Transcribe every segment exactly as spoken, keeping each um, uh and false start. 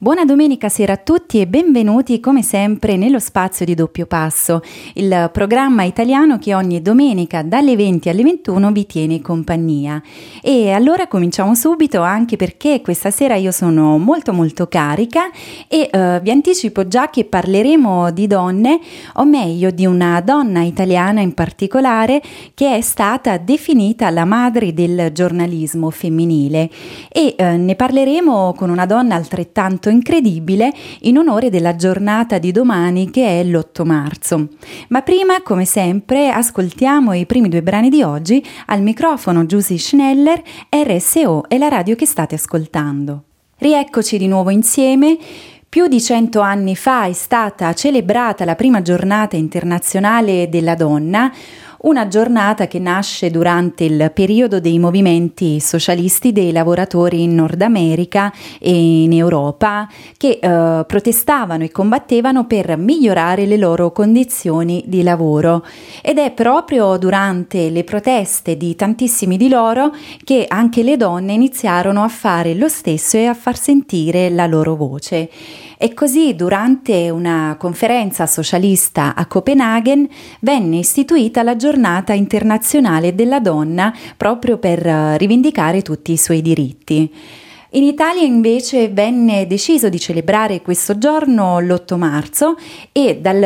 Buona domenica sera a tutti e benvenuti come sempre nello spazio di Doppio Passo, il programma italiano che ogni domenica dalle venti alle ventuno vi tiene compagnia. E allora cominciamo subito, anche perché questa sera io sono molto molto carica e uh, vi anticipo già che parleremo di donne, o meglio di una donna italiana in particolare che è stata definita la madre del giornalismo femminile e uh, ne parleremo con una donna altrettanto incredibile in onore della giornata di domani che è l'otto marzo. Ma prima, come sempre, ascoltiamo i primi due brani di oggi. Al microfono Giusy Schneller, R S O è la radio che state ascoltando. Rieccoci di nuovo insieme. Più di cento anni fa è stata celebrata la prima giornata internazionale della donna, una giornata che nasce durante il periodo dei movimenti socialisti dei lavoratori in Nord America e in Europa che eh, protestavano e combattevano per migliorare le loro condizioni di lavoro. Ed è proprio durante le proteste di tantissimi di loro che anche le donne iniziarono a fare lo stesso e a far sentire la loro voce. E così, durante una conferenza socialista a Copenaghen, venne istituita la Giornata internazionale della donna proprio per rivendicare tutti i suoi diritti. In Italia invece venne deciso di celebrare questo giorno l'otto marzo e dal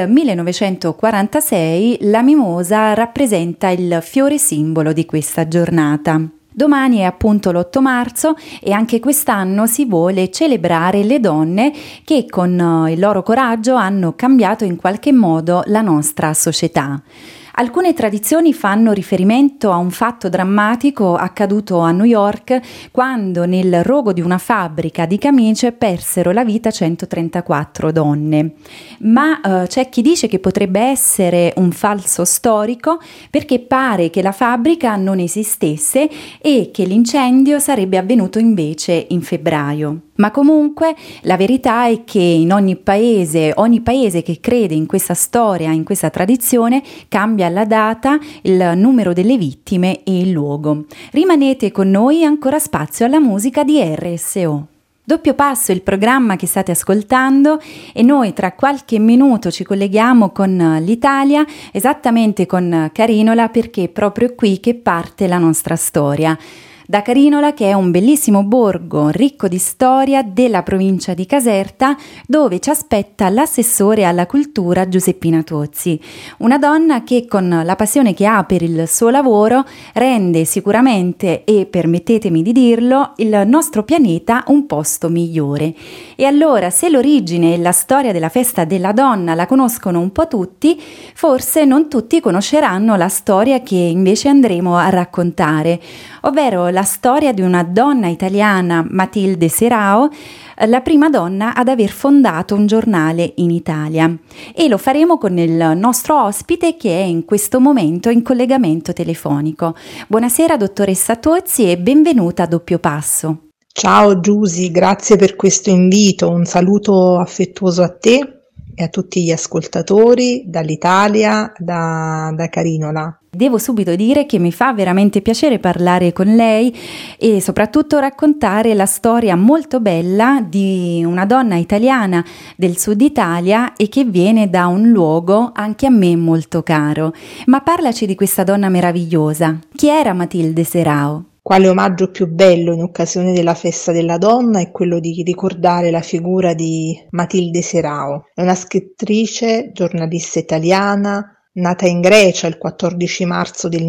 millenovecentoquarantasei la mimosa rappresenta il fiore simbolo di questa giornata. Domani è appunto l'otto marzo e anche quest'anno si vuole celebrare le donne che con il loro coraggio hanno cambiato in qualche modo la nostra società. Alcune tradizioni fanno riferimento a un fatto drammatico accaduto a New York quando nel rogo di una fabbrica di camicie persero la vita centotrentaquattro donne. Ma eh, c'è chi dice che potrebbe essere un falso storico perché pare che la fabbrica non esistesse e che l'incendio sarebbe avvenuto invece in febbraio. Ma comunque la verità è che in ogni paese, ogni paese che crede in questa storia, in questa tradizione, cambia la data, il numero delle vittime e il luogo. Rimanete con noi, ancora spazio alla musica di R S O. Doppio Passo è il programma che state ascoltando e noi tra qualche minuto ci colleghiamo con l'Italia, esattamente con Carinola, perché è proprio qui che parte la nostra storia. Da Carinola, che è un bellissimo borgo ricco di storia della provincia di Caserta, dove ci aspetta l'assessore alla cultura Giuseppina Tozzi, una donna che con la passione che ha per il suo lavoro rende sicuramente, e permettetemi di dirlo, il nostro pianeta un posto migliore. E allora, se l'origine e la storia della festa della donna la conoscono un po' tutti, forse non tutti conosceranno la storia che invece andremo a raccontare, ovvero la storia di una donna italiana, Matilde Serao, la prima donna ad aver fondato un giornale in Italia. E lo faremo con il nostro ospite che è in questo momento in collegamento telefonico. Buonasera dottoressa Tozzi e benvenuta a Doppio Passo. Ciao Giusy, grazie per questo invito, un saluto affettuoso a te e a tutti gli ascoltatori dall'Italia, da, da Carinola. Devo subito dire che mi fa veramente piacere parlare con lei e soprattutto raccontare la storia molto bella di una donna italiana del sud Italia e che viene da un luogo anche a me molto caro. Ma parlaci di questa donna meravigliosa. Chi era Matilde Serao? Quale omaggio più bello in occasione della festa della donna è quello di ricordare la figura di Matilde Serao. È una scrittrice, giornalista italiana, nata in Grecia il quattordici marzo del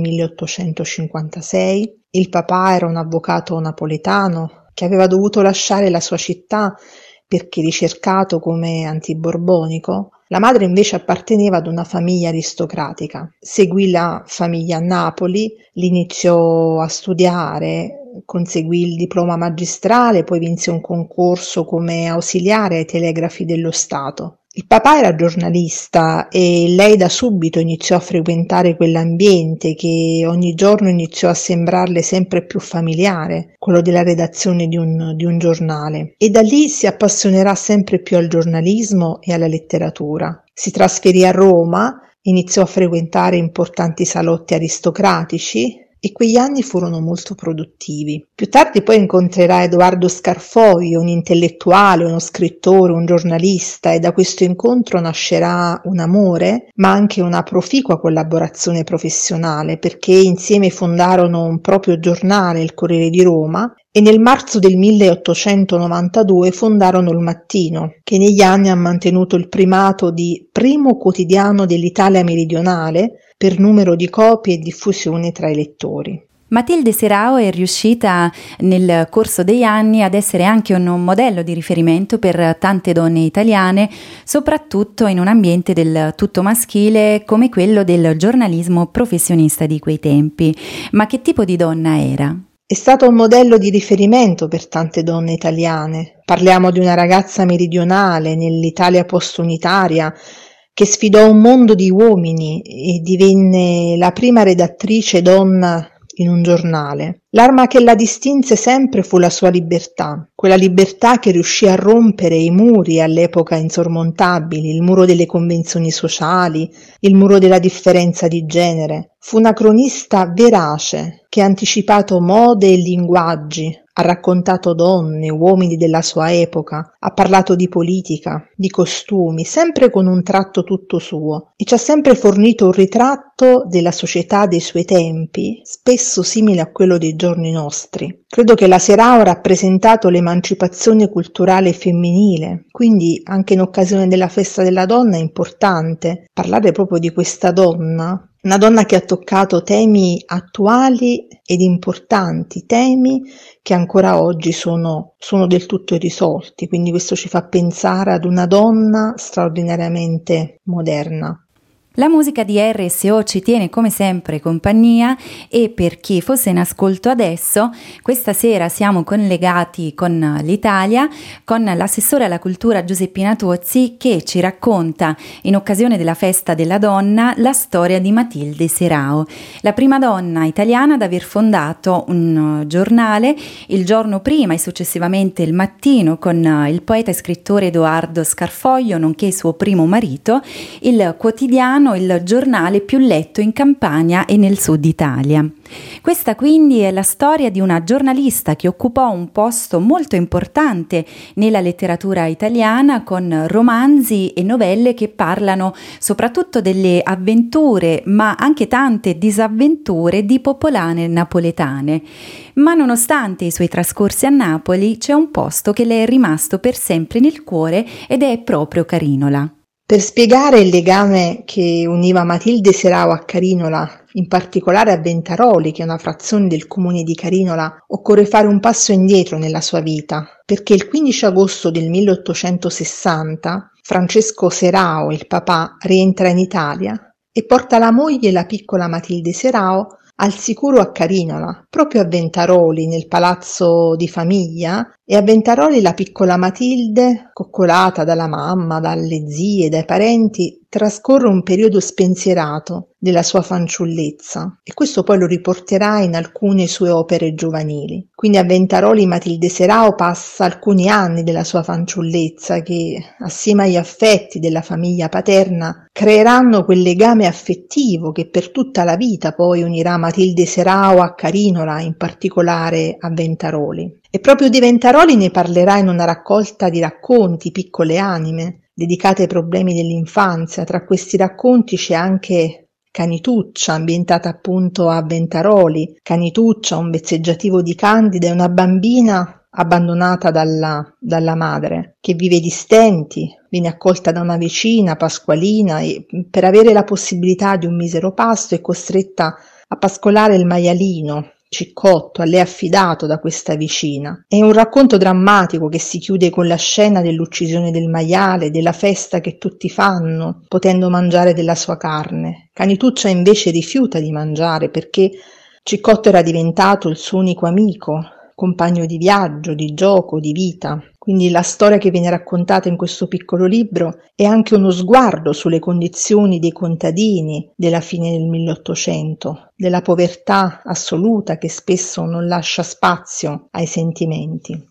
milleottocentocinquantasei. Il papà era un avvocato napoletano che aveva dovuto lasciare la sua città perché ricercato come antiborbonico. La madre invece apparteneva ad una famiglia aristocratica. Seguì la famiglia a Napoli, l'iniziò a studiare, conseguì il diploma magistrale, poi vinse un concorso come ausiliare ai telegrafi dello Stato. Il papà era giornalista e lei da subito iniziò a frequentare quell'ambiente che ogni giorno iniziò a sembrarle sempre più familiare, quello della redazione di un, di un giornale. E da lì si appassionerà sempre più al giornalismo e alla letteratura. Si trasferì a Roma, iniziò a frequentare importanti salotti aristocratici e quegli anni furono molto produttivi. Più tardi poi incontrerà Edoardo Scarfoglio, un intellettuale, uno scrittore, un giornalista, e da questo incontro nascerà un amore, ma anche una proficua collaborazione professionale, perché insieme fondarono un proprio giornale, il Corriere di Roma, e nel marzo del milleottocentonovantadue fondarono il Mattino, che negli anni ha mantenuto il primato di primo quotidiano dell'Italia meridionale per numero di copie e diffusione tra i lettori. Matilde Serao è riuscita nel corso degli anni ad essere anche un modello di riferimento per tante donne italiane, soprattutto in un ambiente del tutto maschile come quello del giornalismo professionista di quei tempi. Ma che tipo di donna era? È stato un modello di riferimento per tante donne italiane. Parliamo di una ragazza meridionale nell'Italia post-unitaria che sfidò un mondo di uomini e divenne la prima redattrice donna in un giornale. L'arma che la distinse sempre fu la sua libertà, quella libertà che riuscì a rompere i muri all'epoca insormontabili, il muro delle convenzioni sociali, il muro della differenza di genere. Fu una cronista verace che ha anticipato mode e linguaggi, ha raccontato donne, uomini della sua epoca, ha parlato di politica, di costumi, sempre con un tratto tutto suo, e ci ha sempre fornito un ritratto della società dei suoi tempi, spesso simile a quello dei giorni nostri. Credo che la Serao ha rappresentato l'emancipazione culturale femminile, quindi anche in occasione della festa della donna è importante parlare proprio di questa donna. Una donna che ha toccato temi attuali ed importanti, temi che ancora oggi sono, sono del tutto irrisolti, quindi questo ci fa pensare ad una donna straordinariamente moderna. La musica di R S O ci tiene come sempre compagnia e per chi fosse in ascolto adesso, questa sera siamo collegati con l'Italia, con l'assessore alla cultura Giuseppina Tozzi che ci racconta in occasione della festa della donna la storia di Matilde Serao, la prima donna italiana ad aver fondato un giornale, il giorno prima e successivamente il Mattino con il poeta e scrittore Edoardo Scarfoglio, nonché suo primo marito, il quotidiano il giornale più letto in Campania e nel sud Italia. Questa quindi è la storia di una giornalista che occupò un posto molto importante nella letteratura italiana con romanzi e novelle che parlano soprattutto delle avventure ma anche tante disavventure di popolane napoletane. Ma nonostante i suoi trascorsi a Napoli c'è un posto che le è rimasto per sempre nel cuore ed è proprio Carinola. Per spiegare il legame che univa Matilde Serao a Carinola, in particolare a Ventaroli, che è una frazione del comune di Carinola, occorre fare un passo indietro nella sua vita, perché il quindici agosto del milleottocentosessanta Francesco Serao, il papà, rientra in Italia e porta la moglie e la piccola Matilde Serao al sicuro a Carinola, proprio a Ventaroli, nel palazzo di famiglia, e a Ventaroli la piccola Matilde, coccolata dalla mamma, dalle zie, dai parenti, trascorre un periodo spensierato della sua fanciullezza e questo poi lo riporterà in alcune sue opere giovanili. Quindi a Ventaroli Matilde Serao passa alcuni anni della sua fanciullezza che, assieme agli affetti della famiglia paterna, creeranno quel legame affettivo che per tutta la vita poi unirà Matilde Serao a Carinola, in particolare a Ventaroli. E proprio di Ventaroli ne parlerà in una raccolta di racconti, Piccole anime, dedicate ai problemi dell'infanzia. Tra questi racconti c'è anche Canituccia, ambientata appunto a Ventaroli. Canituccia, un vezzeggiativo di Candida, è una bambina abbandonata dalla, dalla madre, che vive di stenti, viene accolta da una vicina, Pasqualina, e per avere la possibilità di un misero pasto è costretta a pascolare il maialino, Ciccotto, a lei affidato da questa vicina. È un racconto drammatico che si chiude con la scena dell'uccisione del maiale, della festa che tutti fanno, potendo mangiare della sua carne. Canituccia invece rifiuta di mangiare perché Ciccotto era diventato il suo unico amico, compagno di viaggio, di gioco, di vita. Quindi la storia che viene raccontata in questo piccolo libro è anche uno sguardo sulle condizioni dei contadini della fine del milleottocento, della povertà assoluta che spesso non lascia spazio ai sentimenti.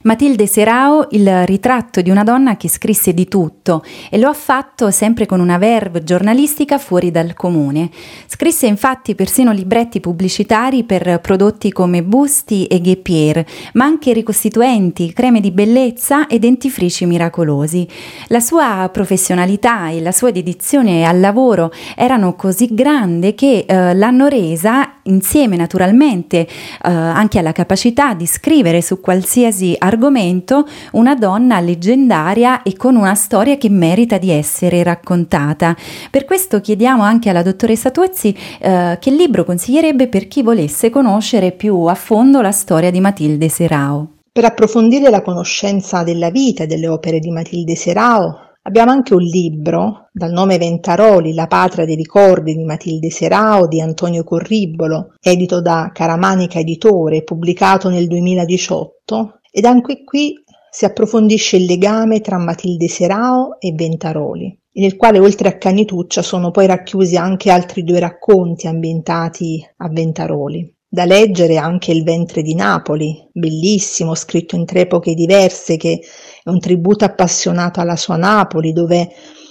Matilde Serao, il ritratto di una donna che scrisse di tutto e lo ha fatto sempre con una verve giornalistica fuori dal comune. Scrisse infatti persino libretti pubblicitari per prodotti come busti e guépier, ma anche ricostituenti, creme di bellezza e dentifrici miracolosi. La sua professionalità e la sua dedizione al lavoro erano così grandi che eh, l'hanno resa, insieme naturalmente eh, anche alla capacità di scrivere su qualsiasi argomento, una donna leggendaria e con una storia che merita di essere raccontata. Per questo chiediamo anche alla dottoressa Tuozzi eh, che libro consiglierebbe per chi volesse conoscere più a fondo la storia di Matilde Serao. Per approfondire la conoscenza della vita e delle opere di Matilde Serao abbiamo anche un libro dal nome Ventaroli, la patria dei ricordi di Matilde Serao di Antonio Corribolo, edito da Caramanica Editore, pubblicato nel duemiladiciotto, ed anche qui si approfondisce il legame tra Matilde Serao e Ventaroli, nel quale oltre a Canituccia sono poi racchiusi anche altri due racconti ambientati a Ventaroli. Da leggere anche Il ventre di Napoli, bellissimo, scritto in tre epoche diverse, che è un tributo appassionato alla sua Napoli, dove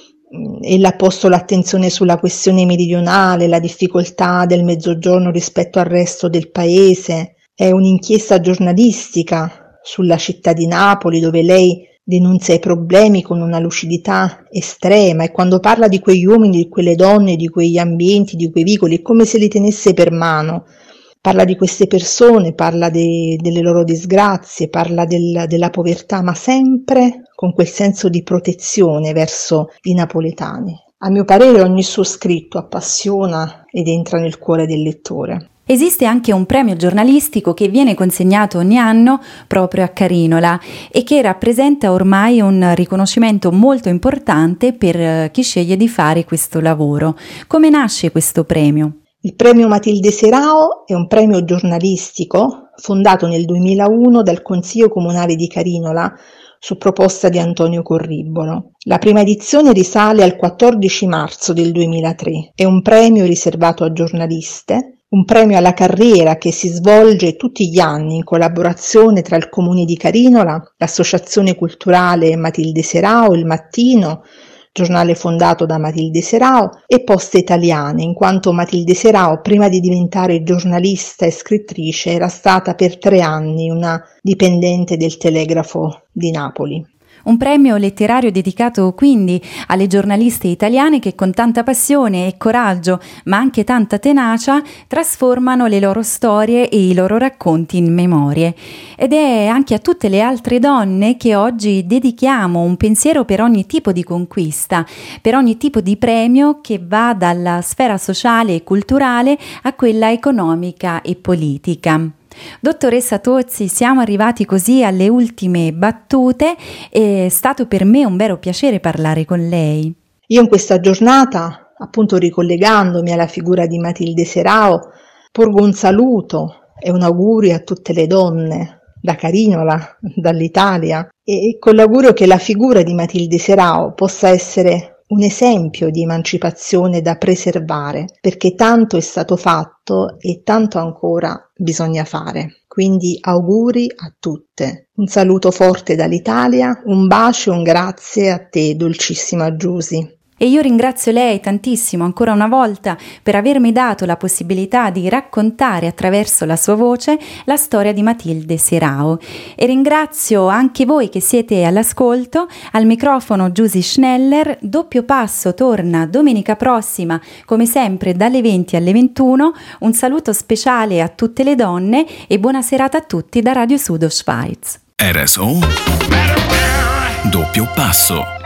ella ha posto l'attenzione sulla questione meridionale, la difficoltà del Mezzogiorno rispetto al resto del paese. È un'inchiesta giornalistica sulla città di Napoli, dove lei denunzia i problemi con una lucidità estrema, e quando parla di quegli uomini, di quelle donne, di quegli ambienti, di quei vicoli, è come se li tenesse per mano. Parla di queste persone, parla de, delle loro disgrazie, parla del, della povertà, ma sempre con quel senso di protezione verso i napoletani. A mio parere ogni suo scritto appassiona ed entra nel cuore del lettore. Esiste anche un premio giornalistico che viene consegnato ogni anno proprio a Carinola e che rappresenta ormai un riconoscimento molto importante per chi sceglie di fare questo lavoro. Come nasce questo premio? Il premio Matilde Serao è un premio giornalistico fondato nel duemilauno dal Consiglio Comunale di Carinola su proposta di Antonio Corribolo. La prima edizione risale al quattordici marzo del duemilatré. È un premio riservato a giornaliste, un premio alla carriera che si svolge tutti gli anni in collaborazione tra il Comune di Carinola, l'Associazione Culturale Matilde Serao, Il Mattino, giornale fondato da Matilde Serao, e Poste Italiane, in quanto Matilde Serao, prima di diventare giornalista e scrittrice, era stata per tre anni una dipendente del Telegrafo di Napoli. Un premio letterario dedicato quindi alle giornaliste italiane che con tanta passione e coraggio, ma anche tanta tenacia, trasformano le loro storie e i loro racconti in memorie. Ed è anche a tutte le altre donne che oggi dedichiamo un pensiero per ogni tipo di conquista, per ogni tipo di premio che va dalla sfera sociale e culturale a quella economica e politica. Dottoressa Tuozzi, siamo arrivati così alle ultime battute. È stato per me un vero piacere parlare con lei. Io in questa giornata, appunto ricollegandomi alla figura di Matilde Serao, porgo un saluto e un augurio a tutte le donne da Carinola, dall'Italia, e con l'augurio che la figura di Matilde Serao possa essere un esempio di emancipazione da preservare, perché tanto è stato fatto e tanto ancora bisogna fare. Quindi auguri a tutte. Un saluto forte dall'Italia, un bacio e un grazie a te, dolcissima Giusy. E io ringrazio lei tantissimo ancora una volta per avermi dato la possibilità di raccontare attraverso la sua voce la storia di Matilde Serao. E ringrazio anche voi che siete all'ascolto. Al microfono Giusy Schneller. Doppio Passo torna domenica prossima, come sempre dalle venti alle ventuno. Un saluto speciale a tutte le donne e buona serata a tutti da Radio Südostschweiz. R S O Doppio Passo.